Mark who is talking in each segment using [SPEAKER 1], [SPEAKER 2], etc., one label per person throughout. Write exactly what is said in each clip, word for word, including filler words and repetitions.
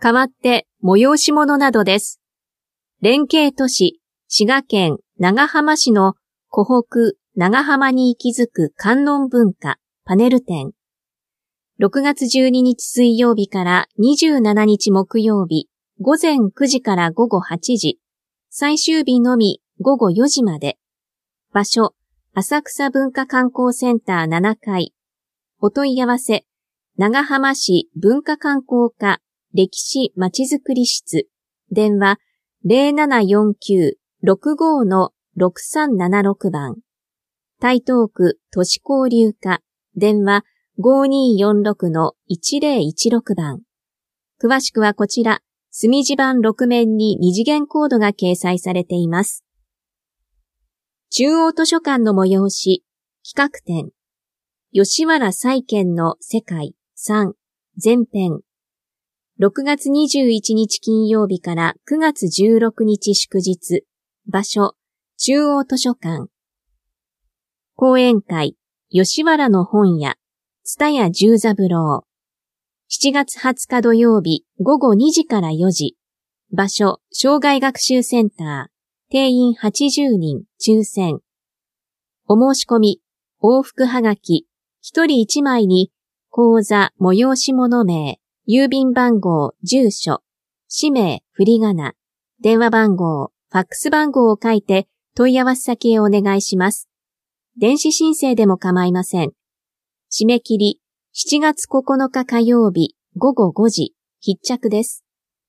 [SPEAKER 1] 代わって催し物などです。連携都市、滋賀県長浜市の湖北長浜に息づく観音文化パネル展。ろくがつじゅうににち水曜日からにじゅうしちにち木曜日、午前くじから午後はちじ、最終日のみ午後よじまで。場所、浅草文化観光センターななかい。お問い合わせ、長浜市文化観光課歴史まちづくり室。電話 ゼロななよんきゅう ろくご ろくさんななろく 番。台東区都市交流課。電話 ごにーよんろく いちぜろいちろく 番。詳しくはこちら、墨字盤ろく面に二次元コードが掲載されています。中央図書館の催し、企画展。吉原債券の世界さん前編。ろくがつにじゅういちにち金曜日からくがつじゅうろくにち祝日。場所、中央図書館。講演会、吉原の本屋、蔦屋十三郎。しちがつはつか土曜日、午後にじからよじ。場所、障害学習センター。定員はちじゅうにん、抽選。お申し込み、往復はがき、ひとりいちまいに、講座、催し物名、郵便番号、住所、氏名、振り仮名、電話番号、ファックス番号を書いて問い合わせ先へお願いします。電子申請でも構いません。締め切り、しちがつここのか火曜日、午後ごじ、必着です。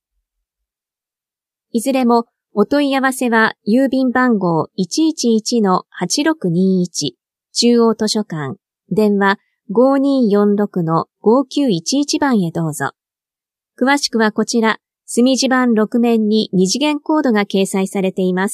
[SPEAKER 1] いずれも、お問い合わせは郵便番号 いちいちいちのはちろくにいち 中央図書館電話 ごにーよんろくのごきゅういちいち 番へどうぞ。詳しくはこちら墨字盤ろく面に二次元コードが掲載されています。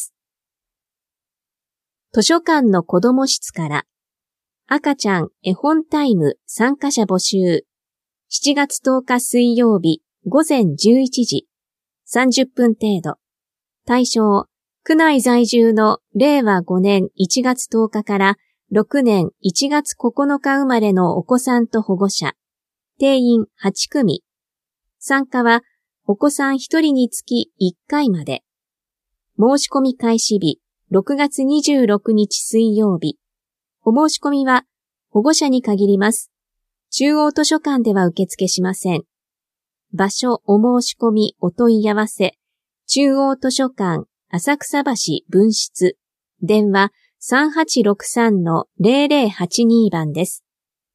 [SPEAKER 1] 図書館の子ども室から赤ちゃん絵本タイム参加者募集しちがつとおか水曜日午前じゅういちじさんじゅっぷん程度対象、区内在住のれいわごねんいちがつとおかからろくねんいちがつここのか生まれのお子さんと保護者、定員はちくみ。参加はお子さんひとりにつきいっかいまで。申し込み開始日、ろくがつにじゅうろくにち水曜日。お申し込みは保護者に限ります。中央図書館では受付しません。場所、お申し込み、お問い合わせ、中央図書館、浅草橋分室、電話 さんはちろくさんのぜろぜろはちに 番です。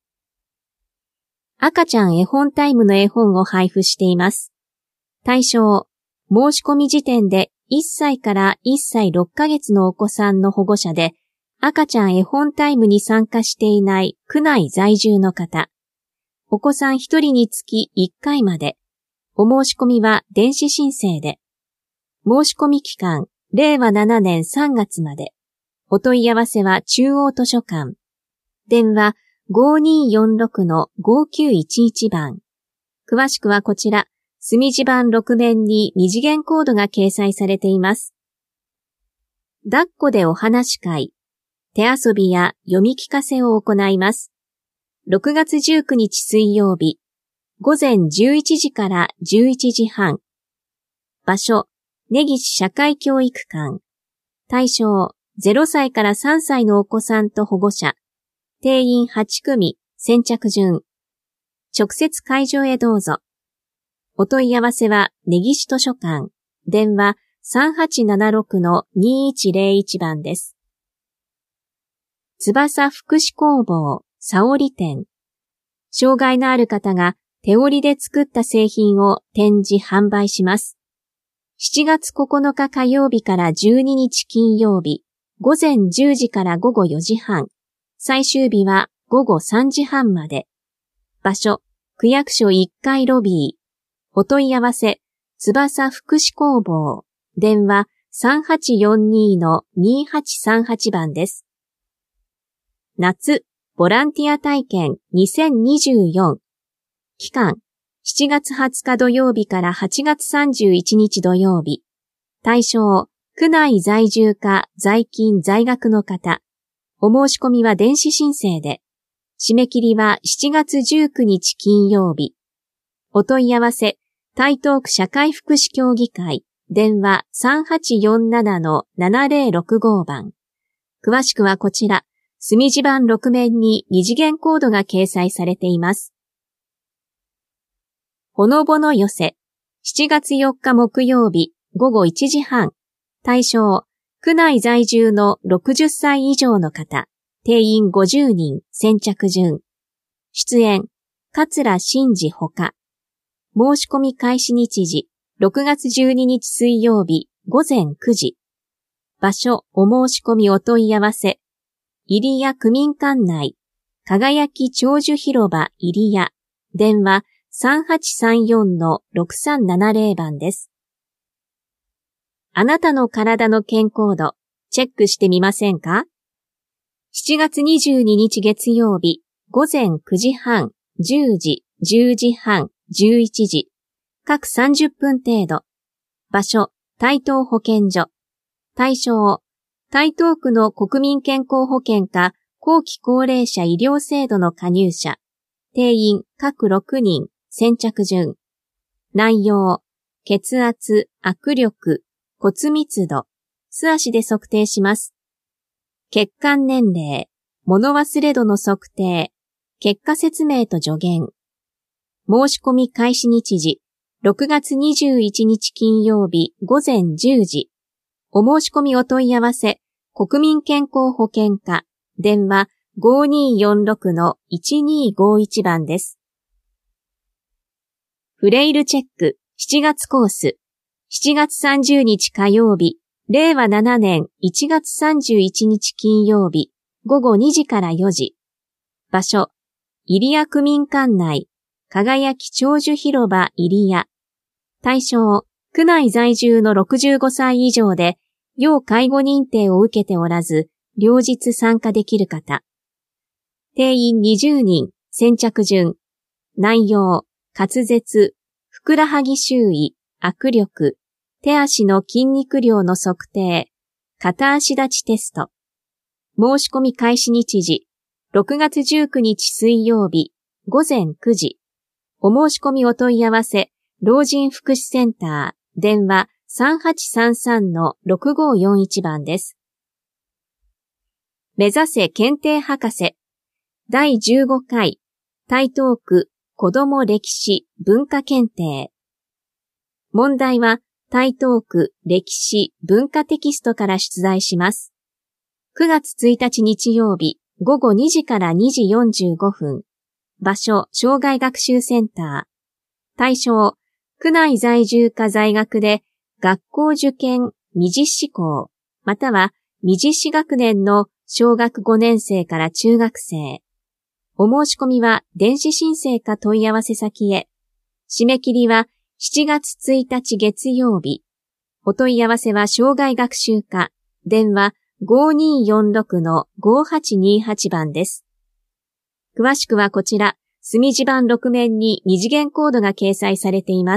[SPEAKER 1] 赤ちゃん絵本タイムの絵本を配布しています。対象、申し込み時点でいっさいからいっさいろっかげつのお子さんの保護者で、赤ちゃん絵本タイムに参加していない区内在住の方、お子さんひとりにつきいっかいまで、お申し込みは電子申請で、申し込み期間、れいわななねんさんがつまで。お問い合わせは中央図書館。電話 ごにーよんろくのごきゅういちいち 番。詳しくはこちら、墨字盤ろく面に二次元コードが掲載されています。抱っこでお話会。手遊びや読み聞かせを行います。ろくがつじゅうくにち水曜日。午前じゅういちじからじゅういちじはん。場所、根岸社会教育館。対象、ゼロさいからさんさいのお子さんと保護者。定員はちくみ、先着順。直接会場へどうぞ。お問い合わせは、根岸図書館。電話 さんはちななろくのにいちぜろいち 番です。翼福祉工房、沙織店。障害のある方が手織りで作った製品を展示販売します。しちがつここのか火曜日からじゅうににち金曜日、午前じゅうじから午後よじはん、最終日は午後さんじはんまで。場所、区役所いっかいロビー。お問い合わせ、翼福祉工房。電話 さんはちよんにのにはちさんはち 番です。夏、ボランティア体験にせんにじゅうよん。期間、しちがつはつか土曜日からはちがつさんじゅういちにち土曜日。対象、区内在住か在勤在学の方。お申し込みは電子申請で。締め切りはしちがつじゅうくにち金曜日。お問い合わせ、 台東区社会福祉協議会、電話 さんはちよんななのななぜろろくご 番。詳しくはこちら、墨字盤ろく面に二次元コードが掲載されています。ほのぼの寄せ、しちがつよっか木曜日ごごいちじはん、対象、区内在住のろくじゅっさい以上の方、定員ごじゅうにん、先着順。出演、桂真治ほか。申し込み開始日時、ろくがつじゅうににち水曜日、ごぜんくじ。場所、お申し込みお問い合わせ。入谷区民館内、輝き長寿広場入谷。電話 さんはちさんよんのろくさんななぜろ 番です。あなたの体の健康度、チェックしてみませんか？ しち 月にじゅうににち月曜日、ごぜんくじはん、じゅうじ、じゅうじはん、じゅういちじ。各さんじゅっぷん程度。場所、台東保健所。対象、台東区の国民健康保険か後期高齢者医療制度の加入者。定員各ろくにん、先着順。内容、血圧、握力、骨密度、素足で測定します。血管年齢、物忘れ度の測定、結果説明と助言。申し込み開始日時、ろくがつにじゅういちにち金曜日ごぜんじゅうじ。お申し込みお問い合わせ、国民健康保険課、電話 ごにーよんろくのいちにーごいち 番です。フレイルチェックしちがつコース、しちがつさんじゅうにち火曜日、れいわななねんいちがつさんじゅういちにち金曜日、ごごにじからよじ。場所、入谷区民館内、輝き長寿広場入谷。対象、区内在住のろくじゅうごさい以上で、要介護認定を受けておらず、両日参加できる方。定員にじゅうにん、先着順。内容、滑舌、ふくらはぎ周囲、握力、手足の筋肉量の測定、片足立ちテスト。申し込み開始日時、ろくがつじゅうくにち水曜日、ごぜんくじ。お申し込みお問い合わせ、老人福祉センター、電話 さんはちさんさんのろくごよんいち 番です。目指せ検定博士。だいじゅうごかい、台東区子ども歴史文化検定。問題は台東区歴史文化テキストから出題します。くがつついたち日曜日、ごごにじからにじよんじゅうごふん。場所、障害学習センター。対象、区内在住か在学で学校受験未実施校、または未実施学年の小学ごねんせいから中学生。お申し込みは電子申請か問い合わせ先へ。締め切りはしちがつついたち月曜日。お問い合わせは障害学習課、電話 ごにーよんろくのごはちにはち 番です。詳しくはこちら、墨字盤ろく面に二次元コードが掲載されています。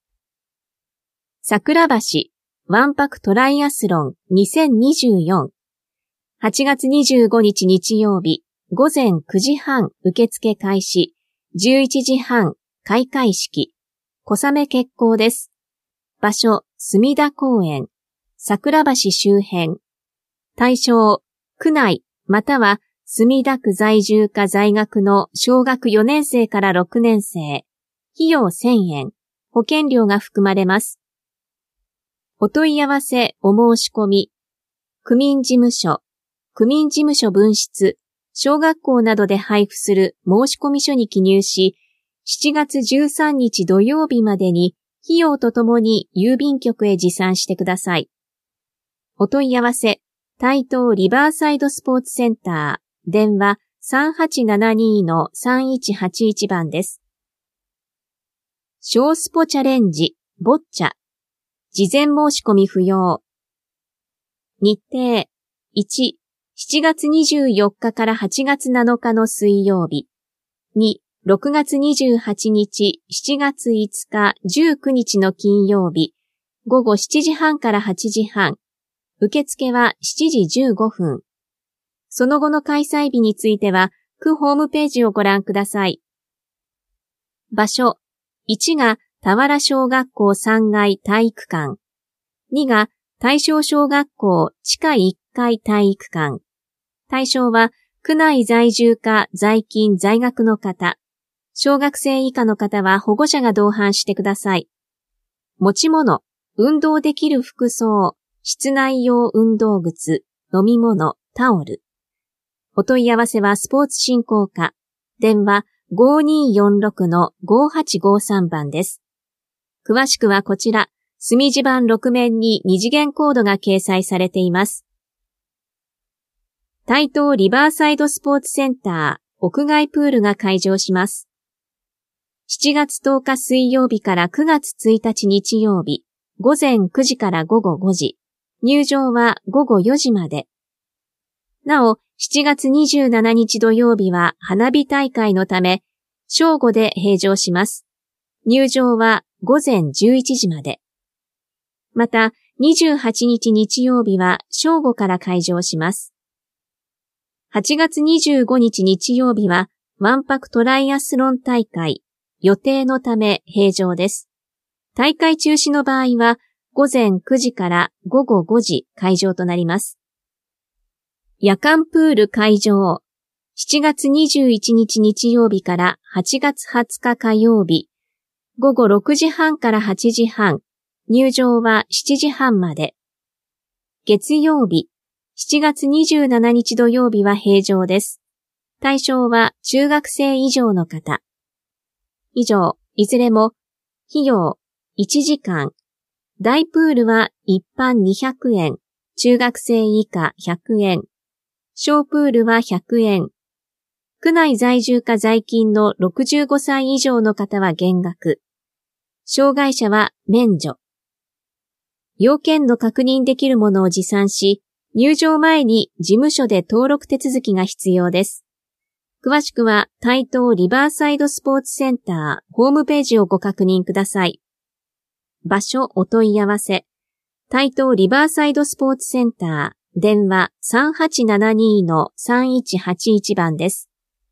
[SPEAKER 1] 桜橋わんぱくトライアスロンにせんにじゅうよん。はちがつにじゅうごにち日曜日、ごぜんくじはん受付開始、じゅういちじはん開会式、小雨決行です。場所、墨田公園、桜橋周辺。対象、区内、または墨田区在住か在学の小学よねんせいからろくねんせい。費用せんえん。保険料が含まれます。お問い合わせ、お申し込み。区民事務所、区民事務所分室、小学校などで配布する申込書に記入し、しちがつじゅうさんにち土曜日までに費用とともに郵便局へ持参してください。お問い合わせ、台東リバーサイドスポーツセンター、電話 さんはちななにのさんいちはちいち 番です。小スポチャレンジ、ボッチャ。事前申し込み不要。日程、いち、しちがつにじゅうよっかからはちがつなのかの水曜日。に、ろくがつにじゅうはちにち、しちがついつか、じゅうくにちの金曜日。ごごしちじはんからはちじはん。受付はしちじじゅうごふん。その後の開催日については、区ホームページをご覧ください。場所、いちが田原小学校さんがい体育館。にが大正小学校地下いっかい体育館。対象は区内在住か在勤在学の方。小学生以下の方は保護者が同伴してください。持ち物、運動できる服装、室内用運動靴、飲み物、タオル。お問い合わせはスポーツ振興課。電話 ごーにーよんろくのごーはちごーさん 番です。詳しくはこちら、墨字盤ろく面に二次元コードが掲載されています。台東リバーサイドスポーツセンター屋外プールが開場します。しちがつとおか水曜日からくがつついたち日曜日、午前くじから午後ごじ、入場は午後よじまで。なお、しちがつにじゅうしちにち土曜日は花火大会のため、正午で閉場します。入場は午前じゅういちじまで。また、にじゅうはちにち日曜日は正午から開場します。はちがつにじゅうごにち日曜日は、わんぱくトライアスロン大会、予定のため閉場です。大会中止の場合は、午前くじから午後ごじ開場となります。夜間プール開場。しちがつにじゅういちにち日曜日からはちがつはつか火曜日。午後ろくじはんからはちじはん。入場はしちじはんまで。月曜日。しちがつにじゅうしちにち土曜日は閉場です。対象は中学生以上の方。以上、いずれも、費用いちじかん。大プールは一般にひゃくえん。中学生以下ひゃくえん。小プールはひゃくえん。区内在住か在勤のろくじゅうごさい以上の方は減額。障害者は免除。要件の確認できるものを持参し、入場前に事務所で登録手続きが必要です。詳しくは台東リバーサイドスポーツセンターホームページをご確認ください。場所お問い合わせ。台東リバーサイドスポーツセンター電話 さんはちななにーのさんいちはちいち 番です。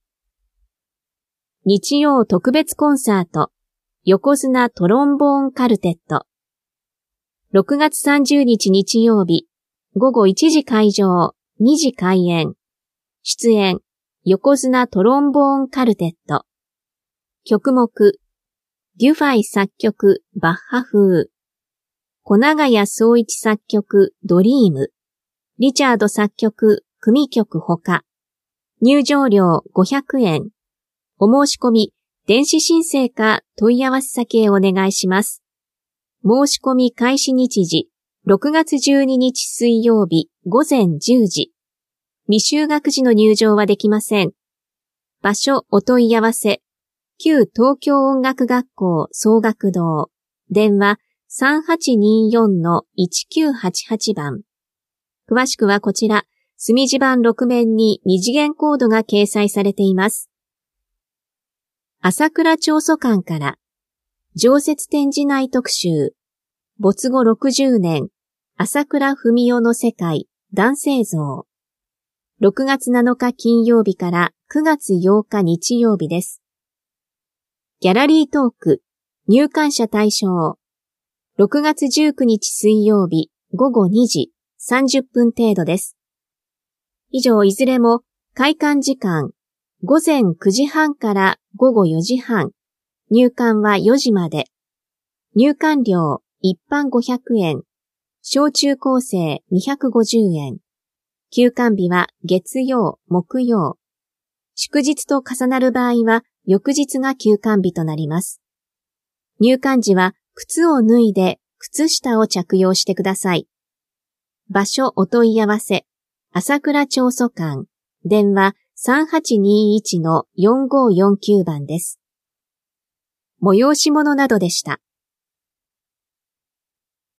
[SPEAKER 1] 日曜特別コンサート横綱トロンボーンカルテット。ろくがつさんじゅうにち日曜日、午後いちじ開場、にじ開演。出演、横綱トロンボーンカルテット。曲目、デュファイ作曲、バッハ風。小長谷総一作曲、ドリーム。リチャード作曲、組曲ほか。入場料ごひゃくえん。お申し込み、電子申請か問い合わせ先へお願いします。申し込み開始日時、ろくがつじゅうににち水曜日午前じゅうじ。未就学時の入場はできません。場所お問い合わせ。旧東京音楽学校総学堂。電話 さんはちにーよんのいちきゅうはちはち 番。詳しくはこちら、墨字盤ろく面に二次元コードが掲載されています。朝倉長祖館から、常設展示内特集、没後ろくじゅうねん、朝倉文夫の世界、男性像。ろくがつなのか金曜日からくがつようか日曜日です。ギャラリートーク、入館者対象。ろくがつじゅうくにち水曜日、午後にじ、さんじゅっぷん程度です。以上いずれも、開館時間、午前くじはんから午後よじはん、入館はよじまで。入館料、一般ごひゃくえん、小中高生にひゃくごじゅうえん。休館日は月曜、木曜。祝日と重なる場合は、翌日が休館日となります。入館時は、靴を脱いで、靴下を着用してください。場所お問い合わせ。朝倉長祖館。電話 さんはちにーいちのよんごーよんきゅう 番です。催し物などでした。